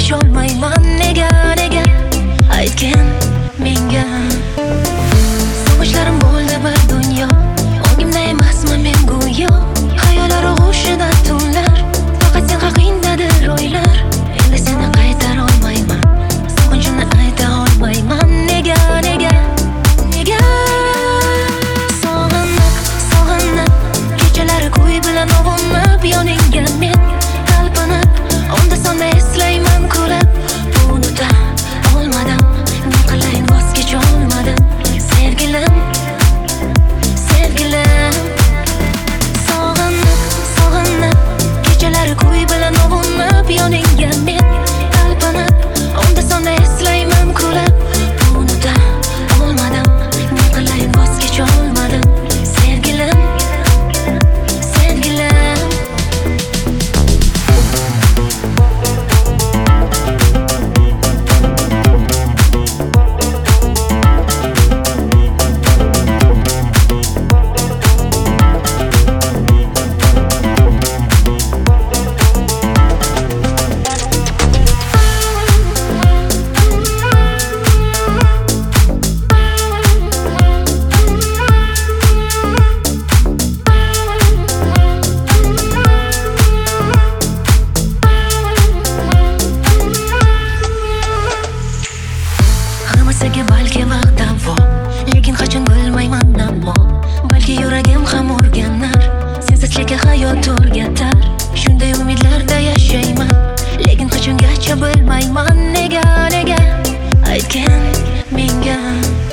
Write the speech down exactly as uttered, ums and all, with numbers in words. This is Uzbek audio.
kecholmayman. Nega, nega aytgin menga. Sog'ishlarim bo'ldi bir dunyo, ongimda emasman men go'yo. Xayollar g'ushida tunlar, faqat sen haqingdadir o'ylar. Endi seni qaytara olmayman, sog'inchimni ayta olmayman. Nega, nega, nega sog'inib, sog'inib kechalari kuy bilan ovunib yoningga men talpinib, onda sonda eslayman kulib. Unuta olmadim, ne qilayin voz kecholmadim. Sevgilim, sevgilim sog'inib, sog'inib kechalari kuy bilan ovunib yoningga men talpinib, onda sonda eslayman kulib. Unuta olmadim, ne qilayin voz kecholmadim. Sevgilim, sevgilim Hammasaga balki vaqt davo, lekin qachon bilmayman ammo. Balki yuragim ham o'rganar, sensizlikka hayot o'rgatar. Shunday umidlarda yashayman, lekin qachongacha bilmayman. Nega, nega aytgin menga.